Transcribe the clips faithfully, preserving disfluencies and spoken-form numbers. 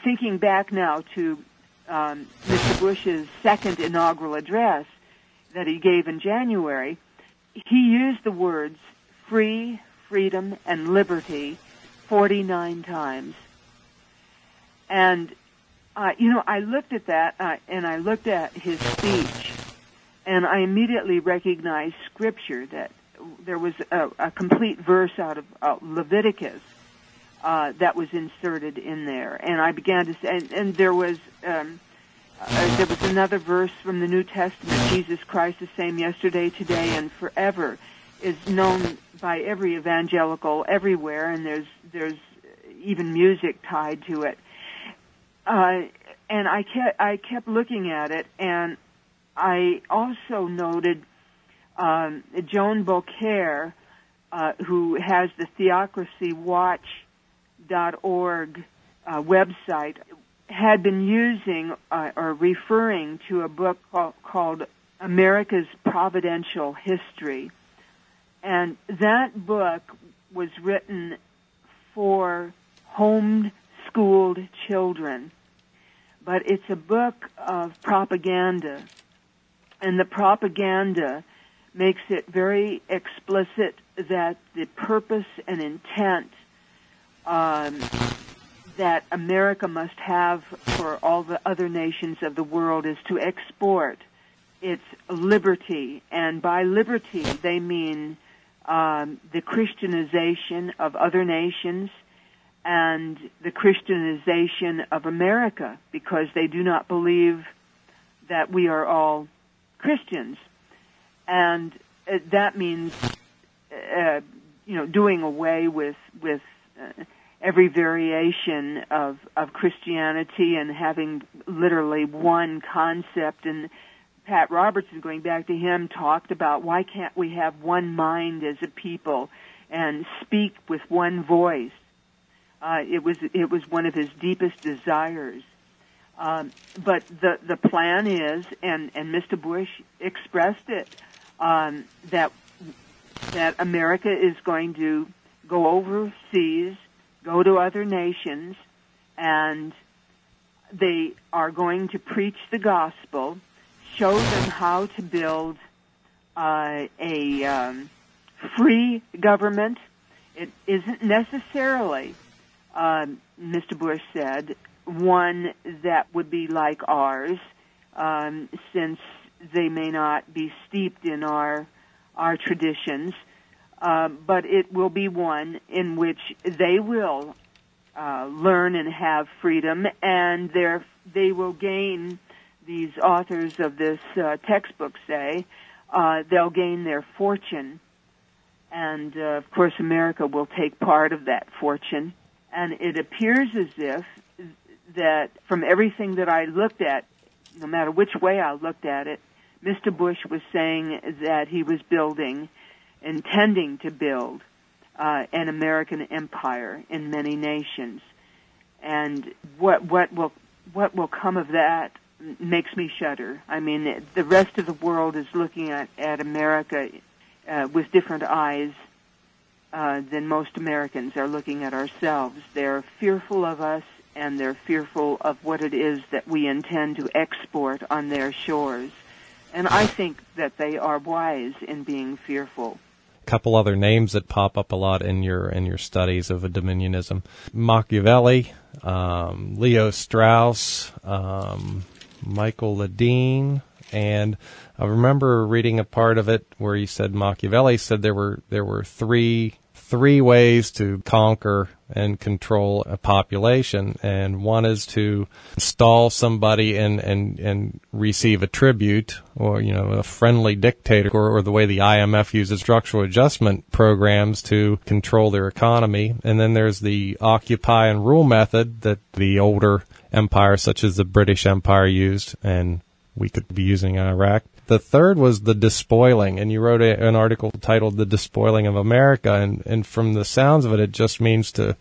thinking back now to um, Mister Bush's second inaugural address that he gave in January, he used the words free, freedom, and liberty forty-nine times. And, uh, you know, I looked at that, uh, and I looked at his speech, and I immediately recognized Scripture, that there was a, a complete verse out of uh, Leviticus uh, that was inserted in there. And I began to say, and, and there was um, uh, there was another verse from the New Testament, Jesus Christ the same yesterday, today, and forever, is known by every evangelical everywhere, and there's there's even music tied to it. Uh, and I kept I kept looking at it, and I also noted um, Joan Beaucaire, uh, who has the theocracy watch dot org uh, website, had been using uh, or referring to a book called, called America's Providential History. And that book was written for home-schooled children. But it's a book of propaganda. And the propaganda makes it very explicit that the purpose and intent um, that America must have for all the other nations of the world is to export its liberty. And by liberty, they mean um, the Christianization of other nations and the Christianization of America, because they do not believe that we are all Christians. And uh, that means, uh, you know, doing away with with uh, every variation of of Christianity and having literally one concept. And Pat Robertson, going back to him, talked about why can't we have one mind as a people and speak with one voice. Uh, it was it was one of his deepest desires. Um, but the the plan is, and, and Mister Bush expressed it, um, that that America is going to go overseas, go to other nations, and they are going to preach the gospel, show them how to build uh, a um, free government. It isn't necessarily, um, Mister Bush said, one that would be like ours, um, since they may not be steeped in our our traditions, uh, but it will be one in which they will uh, learn and have freedom, and they will gain, these authors of this uh, textbook say, uh, they'll gain their fortune, and uh, of course America will take part of that fortune. And it appears as if that from everything that I looked at, no matter which way I looked at it, Mister Bush was saying that he was building, intending to build, uh, an American empire in many nations. And what what will what will come of that makes me shudder. I mean, the rest of the world is looking at, at America uh, with different eyes uh, than most Americans are looking at ourselves. They're fearful of us, and they're fearful of what it is that we intend to export on their shores. And I think that they are wise in being fearful. A couple other names that pop up a lot in your in your studies of a dominionism: Machiavelli, um, Leo Strauss, um, Michael Ledeen, and I remember reading a part of it where he said Machiavelli said there were there were three. three ways to conquer and control a population, and one is to install somebody and, and, and receive a tribute, or, you know, a friendly dictator, or, or the way the I M F uses structural adjustment programs to control their economy. And then there's the occupy and rule method that the older empires such as the British Empire used, and we could be using in Iraq. The third was the despoiling, and you wrote a, an article titled The Despoiling of America, and, and from the sounds of it, it just means to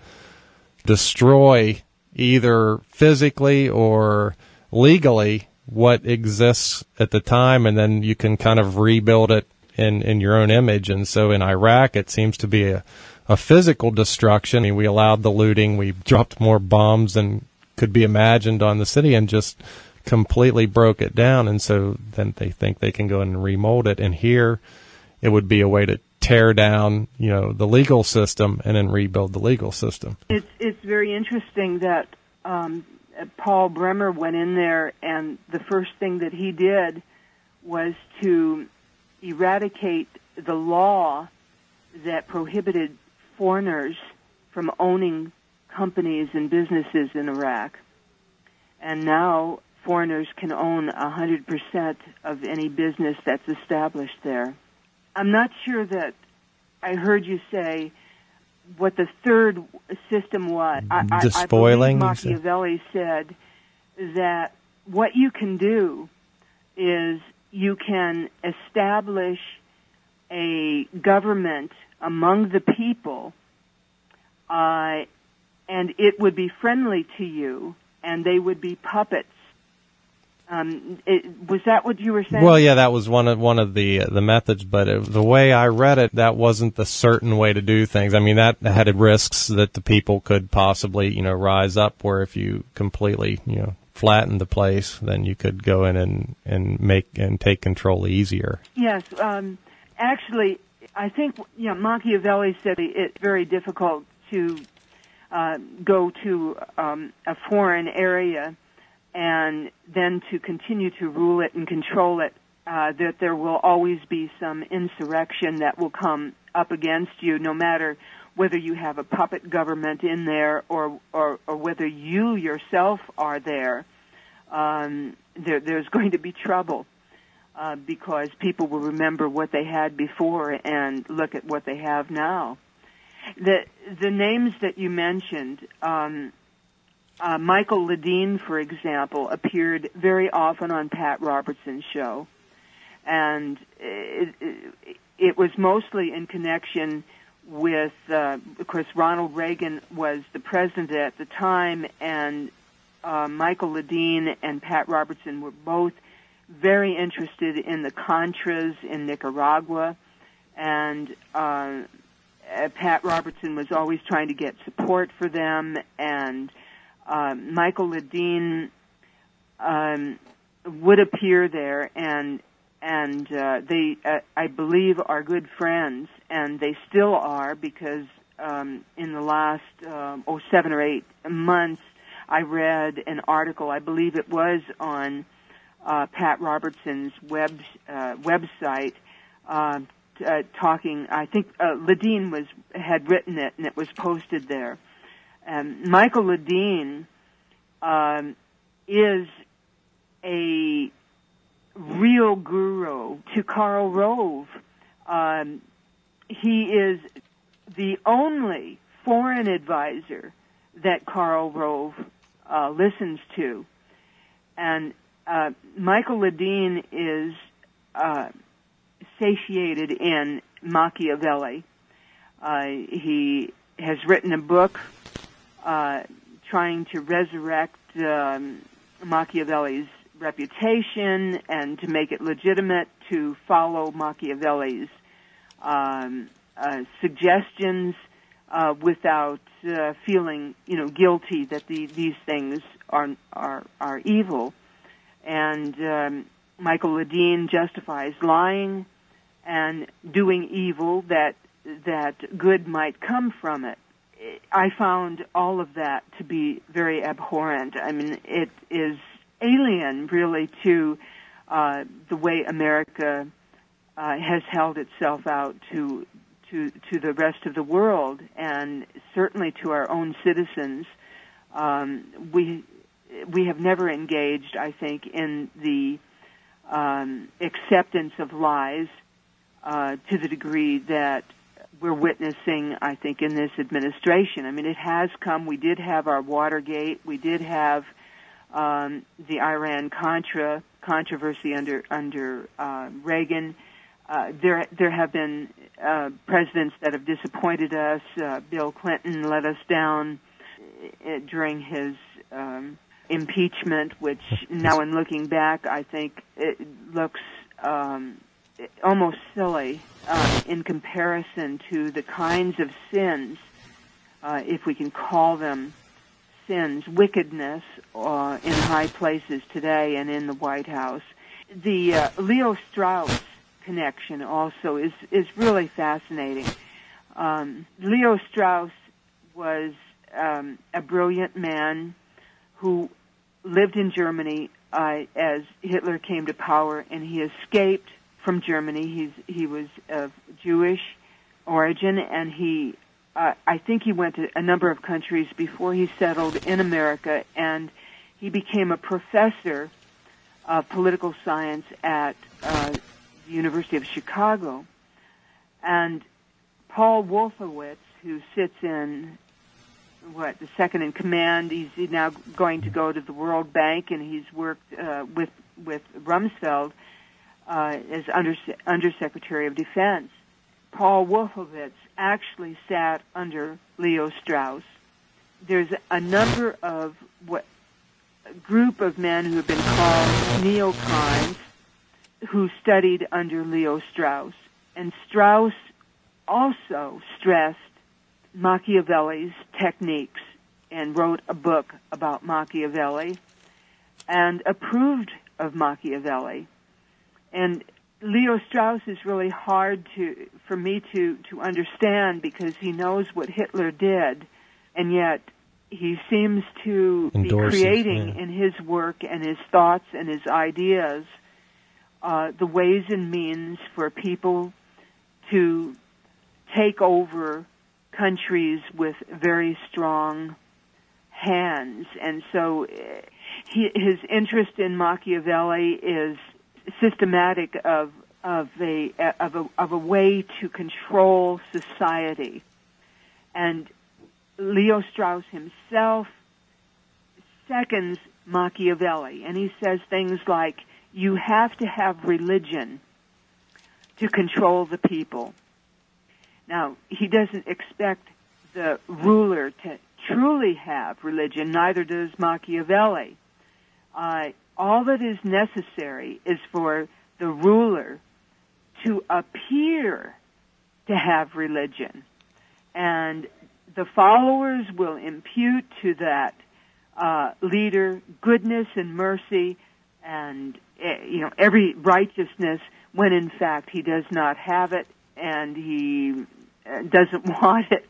destroy either physically or legally what exists at the time, and then you can kind of rebuild it in, in your own image. And so in Iraq, it seems to be a, a physical destruction. I mean, we allowed the looting, we dropped more bombs than could be imagined on the city and just completely broke it down. And so then they think they can go in and remold it. And here it would be a way to tear down, you know, the legal system and then rebuild the legal system. It's it's very interesting that um, Paul Bremer went in there, and the first thing that he did was to eradicate the law that prohibited foreigners from owning companies and businesses in Iraq. And now foreigners can own one hundred percent of any business that's established there. I'm not sure that I heard you say what the third system was. I, Despoiling. I, I believe Machiavelli said that what you can do is you can establish a government among the people, uh, and it would be friendly to you, and they would be puppets. Um, it, was that what you were saying? Well, yeah, that was one of one of the uh, the methods, but it, the way I read it, that wasn't the certain way to do things. I mean, that had risks that the people could possibly, you know, rise up. Where if you completely, you know, flatten the place, then you could go in and and make and take control easier. Yes, um, actually, I think you know Machiavelli said it's very difficult to uh, go to um, a foreign area and then to continue to rule it and control it, uh, that there will always be some insurrection that will come up against you, no matter whether you have a puppet government in there or or, or whether you yourself are there. Um, there there's going to be trouble uh, because people will remember what they had before and look at what they have now. The the names that you mentioned. Um, Uh, Michael Ledeen, for example, appeared very often on Pat Robertson's show, and it, it, it was mostly in connection with, uh, of course, Ronald Reagan was the president at the time, and uh, Michael Ledeen and Pat Robertson were both very interested in the Contras in Nicaragua, and uh, Pat Robertson was always trying to get support for them, and Uh, Michael Ledeen um, would appear there, and and uh, they, uh, I believe, are good friends, and they still are because um, in the last um, oh seven or eight months, I read an article. I believe it was on uh, Pat Robertson's web uh, website, uh, t- uh, talking. I think uh, Ledeen was had written it, and it was posted there. Um, Michael Ledeen um, is a real guru to Karl Rove. Um, he is the only foreign advisor that Karl Rove uh, listens to. And uh, Michael Ledeen is uh, satiated in Machiavelli. Uh, he has written a book Uh, trying to resurrect um, Machiavelli's reputation and to make it legitimate to follow Machiavelli's um, uh, suggestions uh, without uh, feeling, you know, guilty that the, these things are are are evil. And um, Michael Ledeen justifies lying and doing evil that that good might come from it. I found all of that to be very abhorrent. I mean, it is alien, really, to uh, the way America uh, has held itself out to to to the rest of the world, and certainly to our own citizens. Um, we we have never engaged, I think, in the um, acceptance of lies uh, to the degree that we're witnessing, I think, in this administration. I mean, it has come. We did have our Watergate. We did have um, the Iran-Contra controversy under under uh, Reagan. Uh, there there have been uh, presidents that have disappointed us. Uh, Bill Clinton let us down uh, during his um, impeachment, which now in looking back, I think it looks um, almost silly uh, in comparison to the kinds of sins, uh, if we can call them sins, wickedness uh, in high places today and in the White House. The uh, Leo Strauss connection also is, is really fascinating. Um, Leo Strauss was um, a brilliant man who lived in Germany uh, as Hitler came to power, and he escaped from Germany. He's, he was of Jewish origin, and he, uh, I think he went to a number of countries before he settled in America, and he became a professor of political science at uh, the University of Chicago. And Paul Wolfowitz, who sits in, what, the second in command, he's now going to go to the World Bank, and he's worked uh, with, with Rumsfeld uh, as under, Undersecretary of Defense. Paul Wolfowitz actually sat under Leo Strauss. There's a number of what a group of men who have been called neocons who studied under Leo Strauss. And Strauss also stressed Machiavelli's techniques and wrote a book about Machiavelli and approved of Machiavelli. And Leo Strauss is really hard to for me to, to understand because he knows what Hitler did, and yet he seems to Endorses, be creating yeah. in his work and his thoughts and his ideas uh, the ways and means for people to take over countries with very strong hands. And so he, his interest in Machiavelli is systematic of of a of a of a way to control society. And Leo Strauss himself seconds Machiavelli, and he says things like, you have to have religion to control the people. Now, he doesn't expect the ruler to truly have religion, neither does Machiavelli. Uh, all that is necessary is for the ruler to appear to have religion. And the followers will impute to that uh, leader goodness and mercy and, uh, you know, every righteousness when in fact he does not have it and he uh, doesn't want it.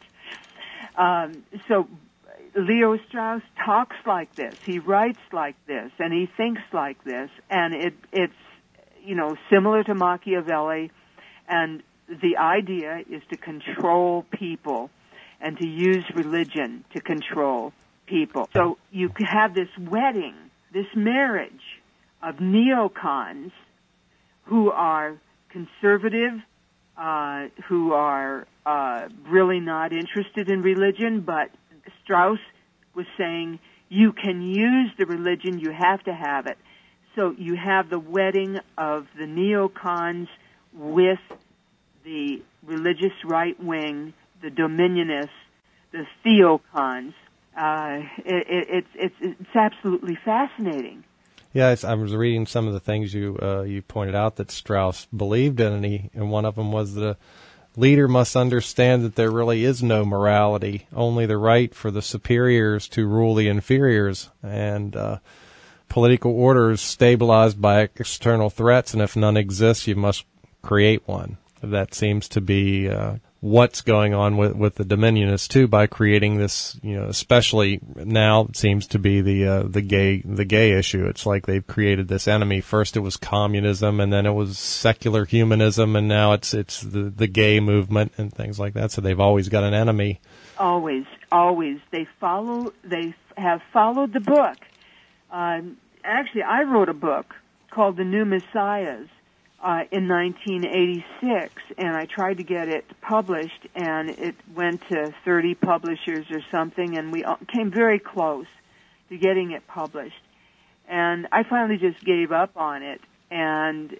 Um, so Leo Strauss talks like this, he writes like this, and he thinks like this, and it, it's, you know, similar to Machiavelli, and the idea is to control people and to use religion to control people. So you have this wedding, this marriage of neocons who are conservative, uh, who are uh, really not interested in religion, but Strauss was saying, you can use the religion, you have to have it. So you have the wedding of the neocons with the religious right wing, the dominionists, the theocons. Uh, it, it, it's, it's, it's absolutely fascinating. Yeah, I was reading some of the things you uh, you pointed out that Strauss believed in, and, he, and one of them was the leader must understand that there really is no morality, only the right for the superiors to rule the inferiors, and uh, political order is stabilized by external threats, and if none exists, you must create one. That seems to be uh, what's going on with, with the Dominionists too, by creating this, you know, especially now it seems to be the uh, the gay the gay issue. It's like they've created this enemy. First it was communism, and then it was secular humanism, and now it's it's the the gay movement and things like that. So they've always got an enemy. Always, always. They follow. They have followed the book. Um, actually, I wrote a book called The New Messiahs. Uh, in nineteen eighty-six, and I tried to get it published, and it went to thirty publishers or something, and we came very close to getting it published. And I finally just gave up on it, and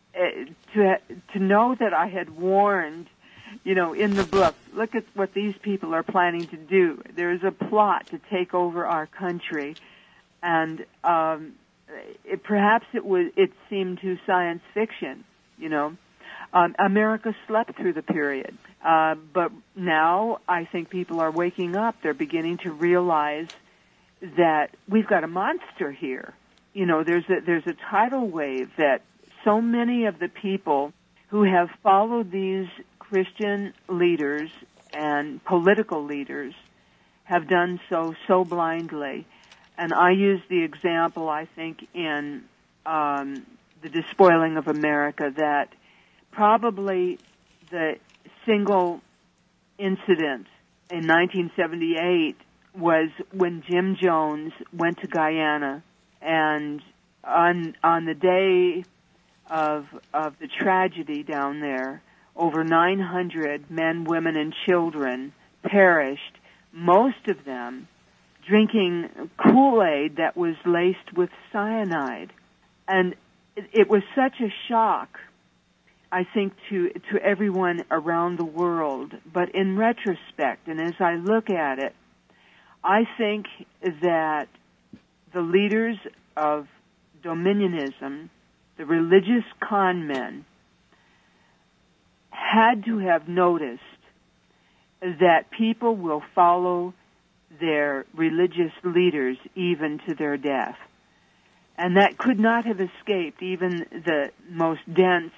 to to know that I had warned, you know, in the book, look at what these people are planning to do. There is a plot to take over our country, and um It, perhaps it was. It seemed too science fiction, you know. Um, America slept through the period, uh, but now I think people are waking up. They're beginning to realize that we've got a monster here. You know, there's a, there's a tidal wave that so many of the people who have followed these Christian leaders and political leaders have done so so blindly. And I use the example, I think, in um, The Despoiling of America, that probably the single incident in nineteen seventy-eight was when Jim Jones went to Guyana, and on on the day of of the tragedy down there, over nine hundred men, women, and children perished, most of them drinking Kool-Aid that was laced with cyanide. And it, it was such a shock, I think, to to everyone around the world. But in retrospect, and as I look at it, I think that the leaders of dominionism, the religious con men, had to have noticed that people will follow their religious leaders even to their death. And that could not have escaped even the most dense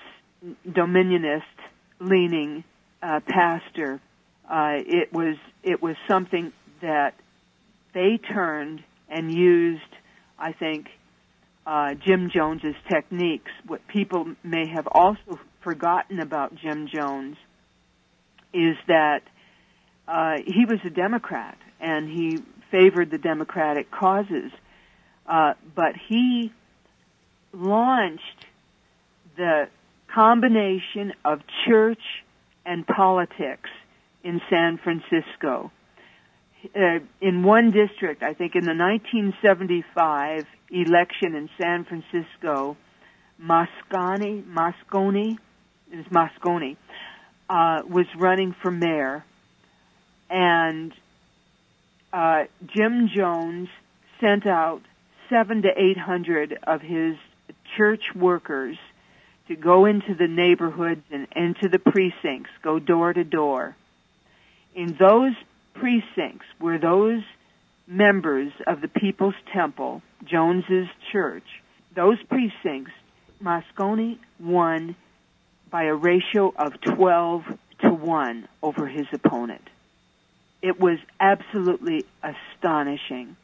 dominionist-leaning uh, pastor. Uh, it was it was something that they turned and used, I think, uh, Jim Jones's techniques. What people may have also forgotten about Jim Jones is that uh, he was a Democrat and he favored the Democratic causes, uh, but he launched the combination of church and politics in San Francisco. Uh, in one district, I think in the nineteen seventy-five election in San Francisco, Moscone, Moscone, it was Moscone, uh, was running for mayor, and uh, Jim Jones sent out seven to eight hundred of his church workers to go into the neighborhoods and into the precincts, go door to door. In those precincts were those members of the People's Temple, Jones's church. Those precincts, Moscone won by a ratio of twelve to one over his opponent. It was absolutely astonishing.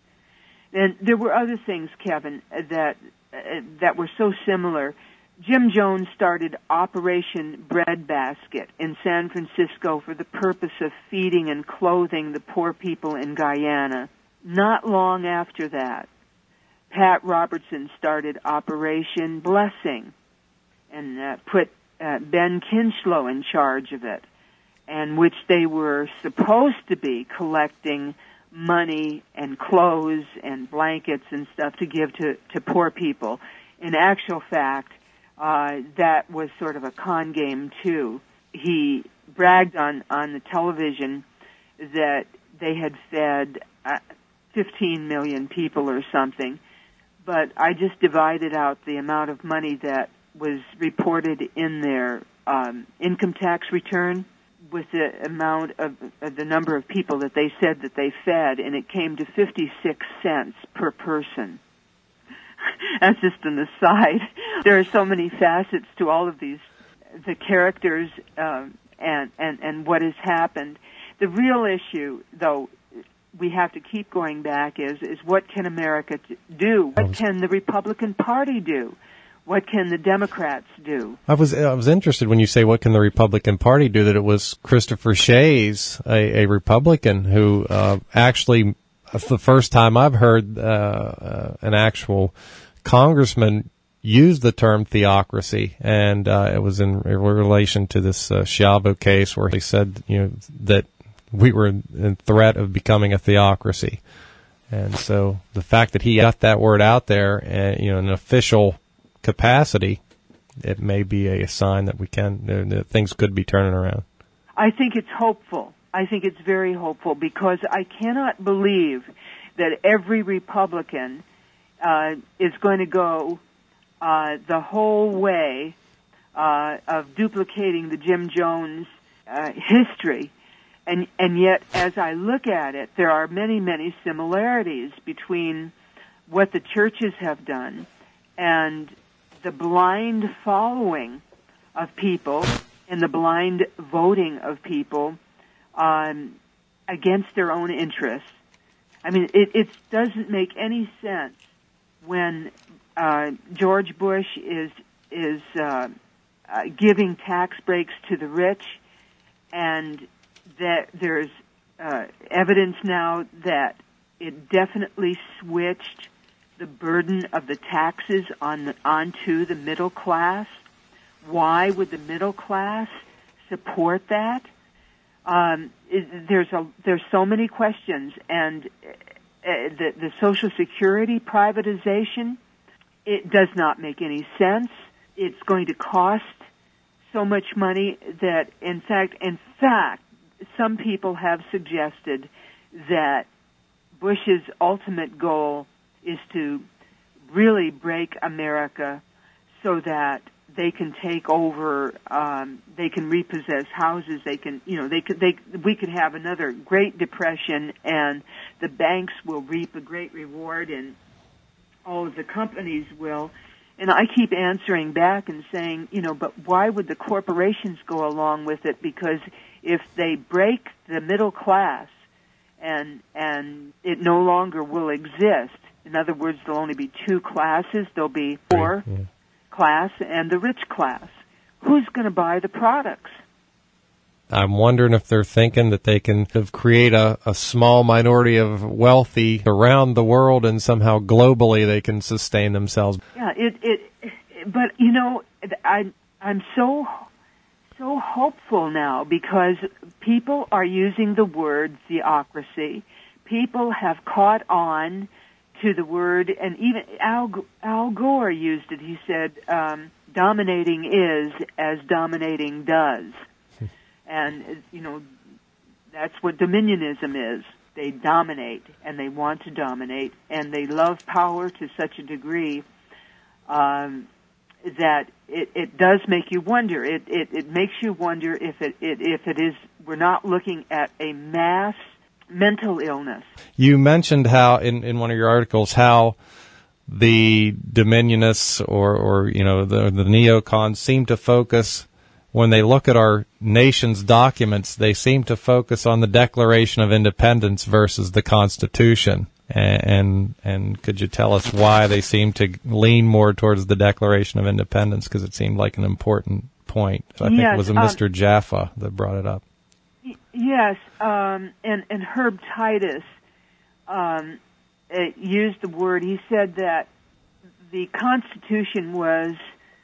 And there were other things, Kevin, that uh, that were so similar. Jim Jones started Operation Breadbasket in San Francisco for the purpose of feeding and clothing the poor people in Guyana. Not long after that, Pat Robertson started Operation Blessing and uh, put uh, Ben Kinchlow in charge of it, and which they were supposed to be collecting money and clothes and blankets and stuff to give to, to poor people. In actual fact, uh, that was sort of a con game, too. He bragged on, on the television that they had fed uh, fifteen million people or something, but I just divided out the amount of money that was reported in their um, income tax return with the amount of uh, the number of people that they said that they fed, and it came to fifty-six cents per person. That's just an aside. There are so many facets to all of these, the characters um, and, and, and what has happened. The real issue, though, we have to keep going back is, is what can America do? What can the Republican Party do? What can the Democrats do? I was I was interested when you say what can the Republican Party do, that it was Christopher Shays, a, a Republican, who uh, actually, that's the first time I've heard uh, uh, an actual congressman use the term theocracy, and uh, it was in, in relation to this uh, Schiavo case where he said, you know, that we were in threat of becoming a theocracy. And so the fact that he got that word out there, and, you know, in an official capacity, it may be a sign that we can, that things could be turning around. I think it's hopeful. I think it's very hopeful, because I cannot believe that every Republican uh, is going to go uh, the whole way uh, of duplicating the Jim Jones uh, history And, and yet, as I look at it, there are many, many similarities between what the churches have done and the blind following of people and the blind voting of people um, against their own interests. I mean, it, it doesn't make any sense when uh, George Bush is is uh, uh, giving tax breaks to the rich, and that there's uh, evidence now that it definitely switched the burden of the taxes on onto the middle class. Why would the middle class support that? Um, it, there's a there's so many questions, and uh, the the Social Security privatization, it does not make any sense. It's going to cost so much money that, in fact, in fact, some people have suggested that Bush's ultimate goal is to really break America so that they can take over, um, they can repossess houses, they can, you know, they could, they, we could have another Great Depression, and the banks will reap a great reward, and all of the companies will. And I keep answering back and saying, you know, but why would the corporations go along with it? Because if they break the middle class and and it no longer will exist, in other words, there'll only be two classes. There'll be poor yeah. class and the rich class. Who's going to buy the products? I'm wondering if they're thinking that they can create a, a small minority of wealthy around the world, and somehow globally they can sustain themselves. Yeah, it, it, but you know, I, I'm so, so hopeful now because people are using the word theocracy. People have caught on to the word, and even Al, Al Gore used it. He said, um, dominating is as dominating does. And, you know, that's what dominionism is. They dominate, and they want to dominate, and they love power to such a degree um, that it, it does make you wonder. It, it, it makes you wonder if it, it if it is, we're not looking at a mass mental illness. You mentioned how, in, in one of your articles, how the dominionists or, or you know, the, the neocons seem to focus, when they look at our nation's documents, they seem to focus on the Declaration of Independence versus the Constitution. And, and, and could you tell us why they seem to lean more towards the Declaration of Independence? Because it seemed like an important point. I think yes, it was a um, Mister Jaffa that brought it up. Y- yes, um, and, and Herb Titus um, uh, used the word. He said that the Constitution was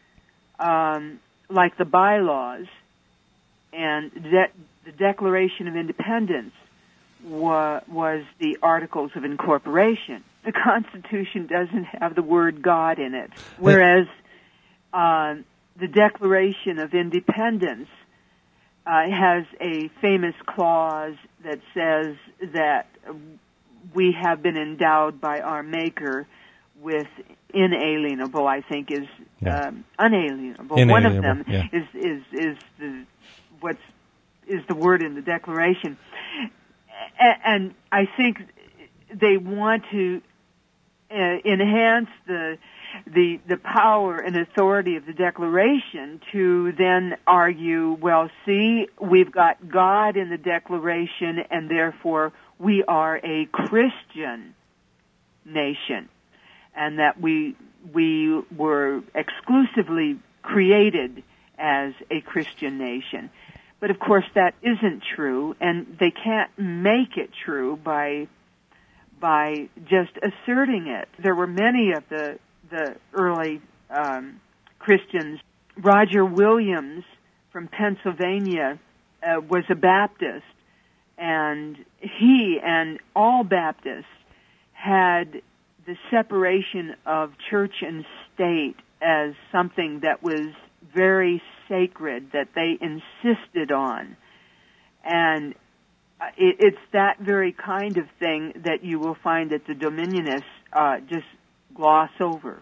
um, like the bylaws, and that the Declaration of Independence wa- was the Articles of Incorporation. The Constitution doesn't have the word God in it, whereas uh, the Declaration of Independence uh, has a famous clause that says that we have been endowed by our Maker with inalienable, I think, is yeah. um, unalienable. Inalienable. One of them yeah. is is is the what's is the word in the Declaration, A- and I think they want to uh, enhance the the the power and authority of the Declaration to then argue, well, see, we've got God in the Declaration, and therefore we are a Christian nation. And that we we were exclusively created as a Christian nation. But of course that isn't true, and they can't make it true by by just asserting it. There were many of the the early um, Christians. Roger Williams from Pennsylvania uh, was a Baptist, and he and all Baptists had the separation of church and state as something that was very sacred, that they insisted on. And it, it's that very kind of thing that you will find that the dominionists uh, just gloss over,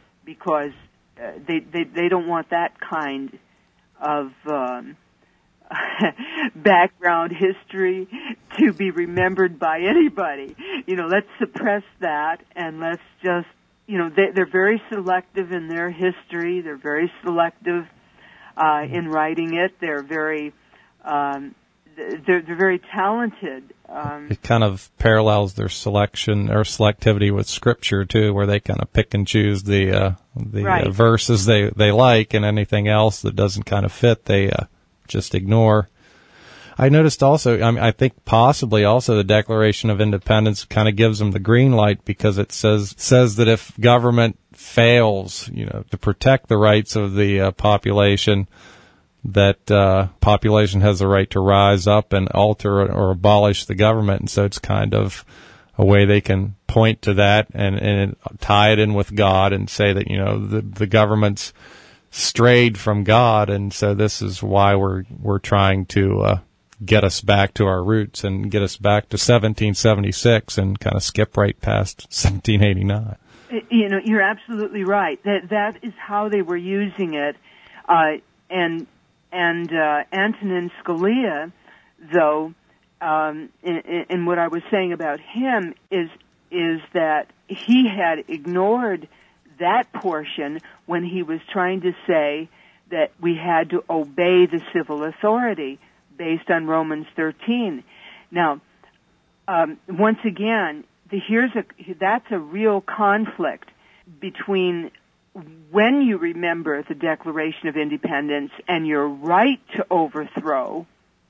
because uh, they, they they don't want that kind of um, background history to be remembered by anybody. You know, let's suppress that and let's just, you know, they, they're very selective in their history. They're very selective uh, in writing it. They're very, um, they're, they're very talented. Um, it kind of parallels their selection or selectivity with Scripture too, where they kind of pick and choose the uh, the right. uh, verses they they like, and anything else that doesn't kind of fit, they uh, just ignore. I noticed also, I mean, I think possibly also the Declaration of Independence kind of gives them the green light because it says says that if government fails, you know, to protect the rights of the uh, population, that uh, population has the right to rise up and alter or abolish the government. And so it's kind of a way they can point to that and, and tie it in with God and say that, you know, the, the government's strayed from God, and so this is why we're we're trying to uh, get us back to our roots and get us back to seventeen seventy-six and kind of skip right past seventeen eighty-nine. You know, you're absolutely right. That that is how they were using it, uh, and and uh, Antonin Scalia, though, um, in, in what I was saying about him is is that he had ignored that portion when he was trying to say that we had to obey the civil authority based on Romans thirteen. Now, um, once again, the, here's a that's a real conflict between when you remember the Declaration of Independence and your right to overthrow,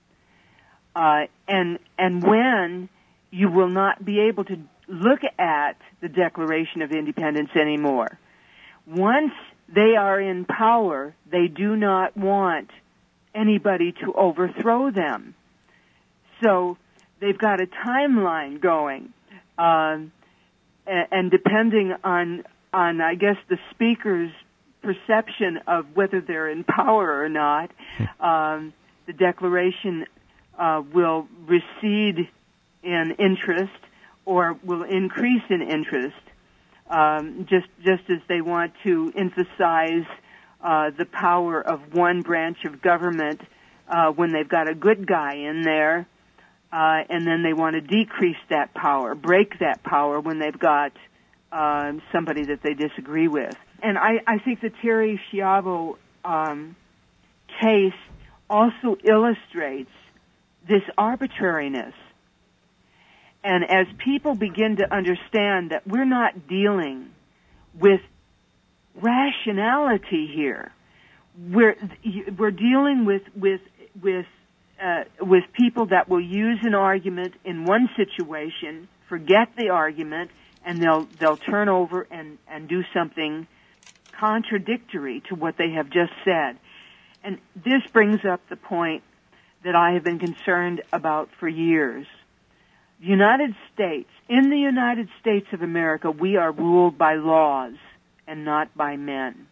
uh, and and when you will not be able to look at the Declaration of Independence anymore. Once they are in power, they do not want anybody to overthrow them. So they've got a timeline going, um, and, and depending on, on, I guess, the speaker's perception of whether they're in power or not, um, the Declaration uh, will recede in interest or will increase in interest, um, just just as they want to emphasize uh, the power of one branch of government uh, when they've got a good guy in there, uh, and then they want to decrease that power, break that power when they've got uh, somebody that they disagree with. And I, I think the Terri Schiavo um, case also illustrates this arbitrariness. And as people begin to understand that we're not dealing with rationality here, we're we're dealing with with with uh, with people that will use an argument in one situation, forget the argument, and they'll they'll turn over and and do something contradictory to what they have just said. And this brings up the point that I have been concerned about for years. The United States, in the United States of America, we are ruled by laws and not by men.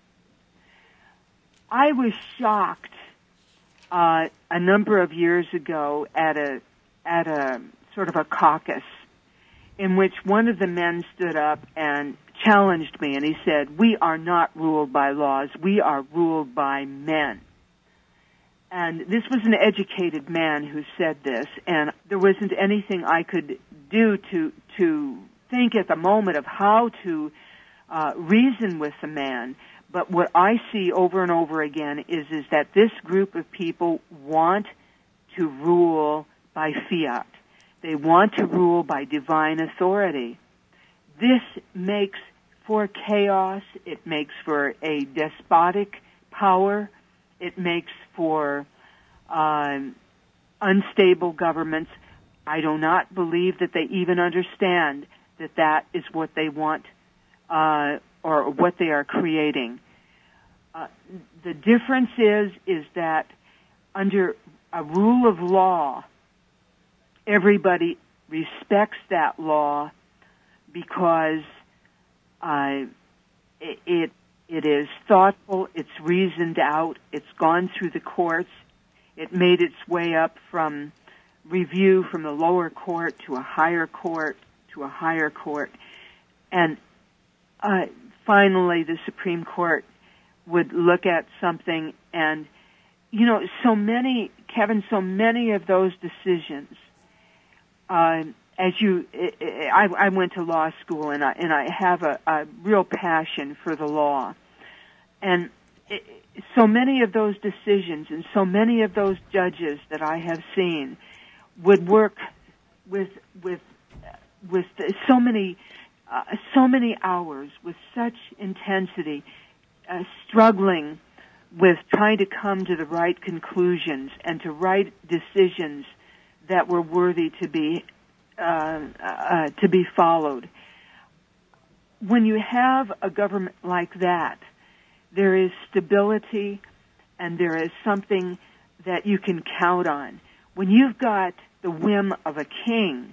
I was shocked uh, a number of years ago at a at a sort of a caucus in which one of the men stood up and challenged me, and he said, "We are not ruled by laws, we are ruled by men." And this was an educated man who said this, and there wasn't anything I could do to to think at the moment of how to uh, reason with the man. But what I see over and over again is is that this group of people want to rule by fiat. They want to rule by divine authority. This makes for chaos. It makes for a despotic power. It makes for um, unstable governments. I do not believe that they even understand that that is what they want uh, or what they are creating. Uh, the difference is is that under a rule of law, everybody respects that law because uh, it, it It is thoughtful, it's reasoned out, it's gone through the courts, it made its way up from review from the lower court to a higher court to a higher court. And uh, finally the Supreme Court would look at something and you know, so many, Kevin, so many of those decisions, uh, as you, I, I went to law school, and I, and I have a, a real passion for the law. And it, so many of those decisions and so many of those judges that I have seen would work with, with, with so many, uh, so many hours, with such intensity, uh, struggling with trying to come to the right conclusions and to right decisions that were worthy to be uh, uh, to be followed. When you have a government like that, there is stability and there is something that you can count on. When you've got the whim of a king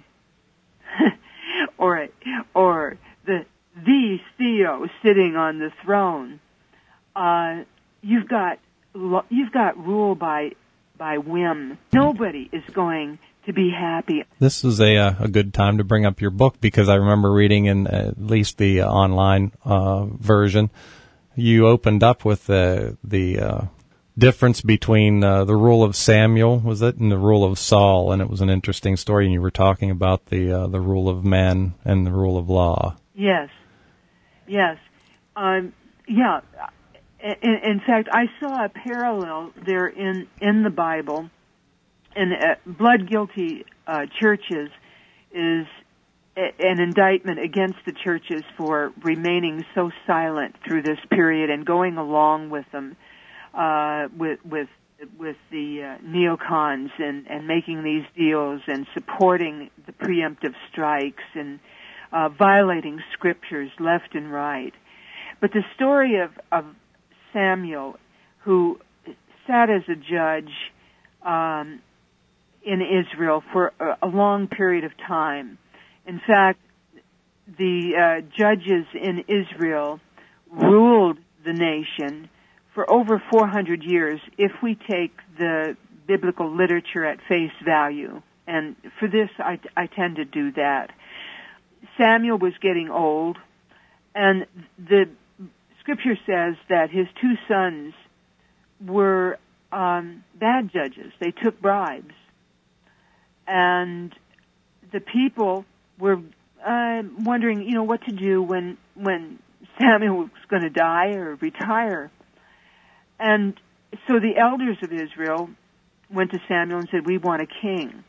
or a, or the the Theo sitting on the throne, uh, you've got you've got rule by by whim. Nobody is going to be happy. This is a uh, a good time to bring up your book, because I remember reading in at least the uh, online uh, version, you opened up with the the uh, difference between uh, the rule of Samuel, was it, and the rule of Saul, and it was an interesting story. And you were talking about the uh, the rule of man and the rule of law. Yes, yes, um, yeah. In, in fact, I saw a parallel there in in the Bible. And uh, blood guilty uh, churches is a, an indictment against the churches for remaining so silent through this period and going along with them, uh, with with with the uh, neocons and, and making these deals and supporting the preemptive strikes and uh, violating scriptures left and right. But the story of, of Samuel, who sat as a judge um, in Israel for a long period of time. In fact, the uh, judges in Israel ruled the nation for over four hundred years if we take the biblical literature at face value. And for this, I, I tend to do that. Samuel was getting old, and the scripture says that his two sons were um, bad judges. They took bribes. And the people were uh, wondering, you know, what to do when when Samuel was going to die or retire. And so the elders of Israel went to Samuel and said, "We want a king."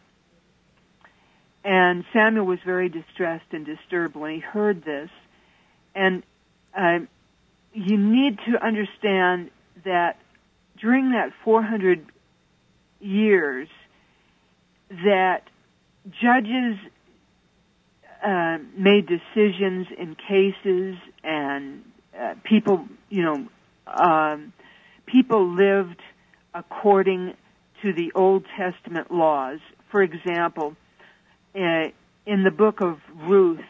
And Samuel was very distressed and disturbed when he heard this. And uh, you need to understand that during that four hundred years, that judges uh, made decisions in cases, and uh, people, you know, um, people lived according to the Old Testament laws. For example, uh, in the book of Ruth,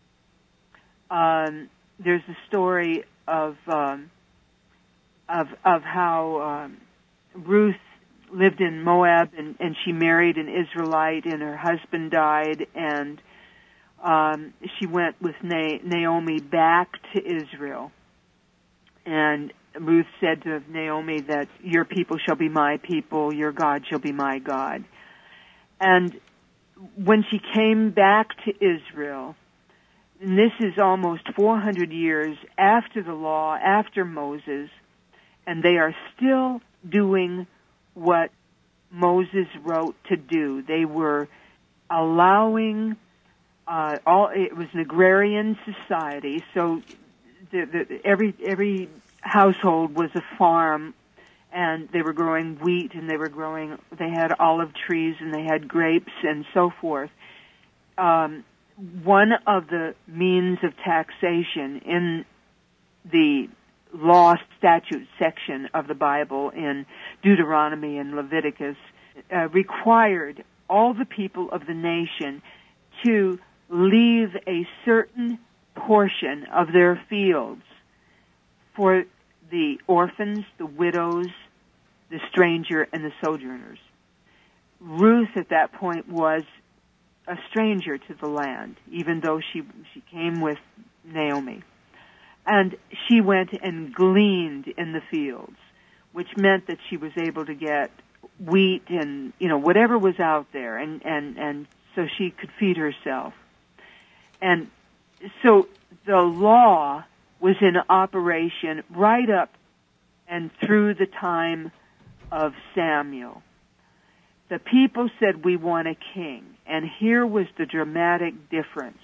um, there's a story of um, of of how um, Ruth lived in Moab, and, and she married an Israelite, and her husband died, and um, she went with Na- Naomi back to Israel. And Ruth said to Naomi that your people shall be my people, your God shall be my God. And when she came back to Israel, and this is almost four hundred years after the law, after Moses, and they are still doing what Moses wrote to do. They were allowing uh, all. It was an agrarian society, so the, the, every every household was a farm, and they were growing wheat, and they were growing. They had olive trees, and they had grapes, and so forth. Um, one of the means of taxation in the law statute section of the Bible in Deuteronomy and Leviticus uh, required all the people of the nation to leave a certain portion of their fields for the orphans, the widows, the stranger, and the sojourners. Ruth at that point was a stranger to the land, even though she she came with Naomi. And she went and gleaned in the fields which meant that she was able to get wheat and, you know, whatever was out there, and, and, and so she could feed herself. And so the law was in operation right up and through the time of Samuel. The people said, we want a king. And here was the dramatic difference.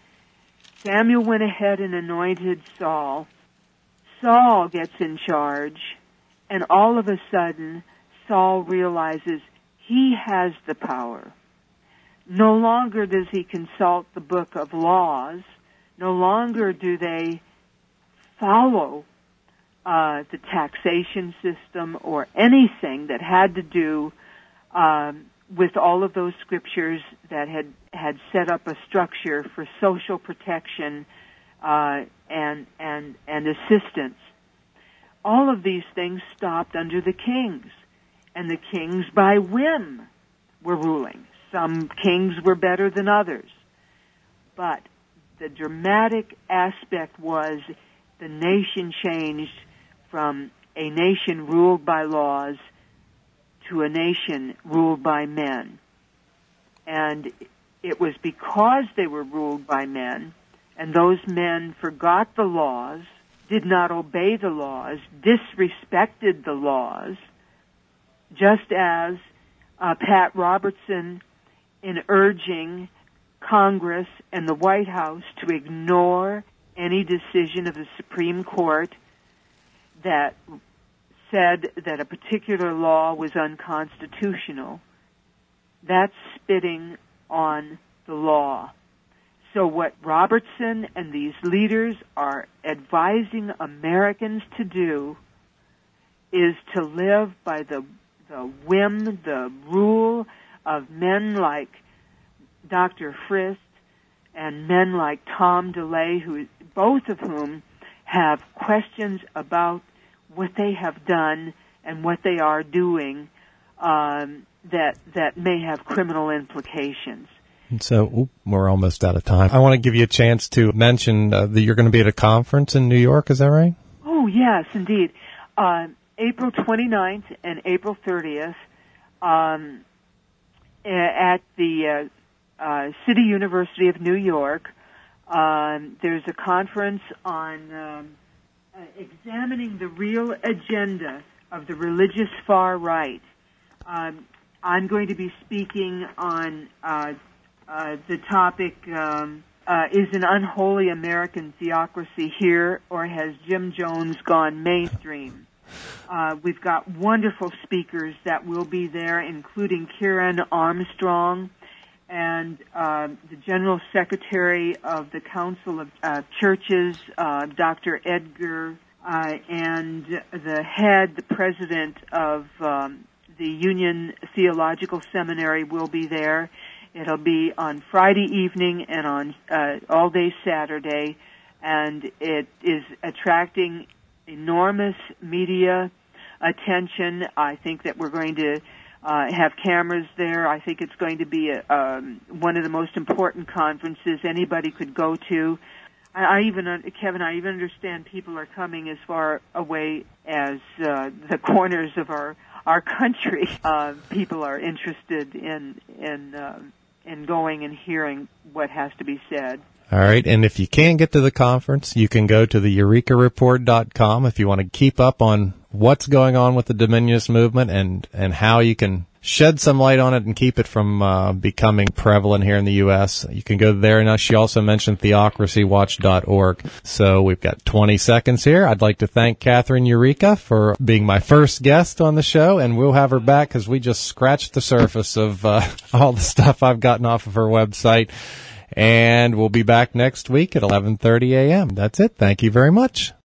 Samuel went ahead and anointed Saul. Saul gets in charge, and all of a sudden, Saul realizes he has the power. No longer does he consult the book of laws. No longer do they follow uh, the taxation system or anything that had to do um, with all of those scriptures that had, had set up a structure for social protection uh, and and and assistance. All of these things stopped under the kings, and the kings by whim were ruling. Some kings were better than others, but the dramatic aspect was the nation changed from a nation ruled by laws to a nation ruled by men. And it was because they were ruled by men, and those men forgot the laws, did not obey the laws, disrespected the laws, just as uh, Pat Robertson, in urging Congress and the White House to ignore any decision of the Supreme Court that said that a particular law was unconstitutional, that's spitting on the law. So what Robertson and these leaders are advising Americans to do is to live by the, the whim, the rule of men like Doctor Frist and men like Tom DeLay, who, both of whom have questions about what they have done and what they are doing um, that that may have criminal implications. So oop, we're almost out of time. I want to give you a chance to mention uh, that you're going to be at a conference in New York. Is that right? Oh, yes, indeed. Uh, April twenty-ninth and April thirtieth um, at the uh, uh, City University of New York. Um, there's a conference on um, uh, examining the real agenda of the religious far right. Um, I'm going to be speaking on uh, uh, the topic, um, uh, is an unholy American theocracy here, or has Jim Jones gone mainstream? Uh, we've got wonderful speakers that will be there, including Kieran Armstrong and uh, the General Secretary of the Council of uh, Churches, uh, Doctor Edgar, uh, and the head, the president of um, the Union Theological Seminary will be there. It'll be on Friday evening and on uh, all day Saturday, and it is attracting enormous media attention. I think that we're going to uh, have cameras there. I think it's going to be a, um, one of the most important conferences anybody could go to. I, I even, uh, Kevin, I even understand people are coming as far away as uh, the corners of our our country. Uh, people are interested in in uh, in going and hearing what has to be said. All right, and if you can't get to the conference, you can go to the eureka report dot com if you want to keep up on what's going on with the Dominionist movement and, and how you can shed some light on it and keep it from uh, becoming prevalent here in the U S. You can go there. Now, she also mentioned theocracy watch dot org. So we've got twenty seconds here. I'd like to thank Catherine Eureka for being my first guest on the show, and we'll have her back because we just scratched the surface of uh, all the stuff I've gotten off of her website. And we'll be back next week at eleven thirty a.m. That's it. Thank you very much.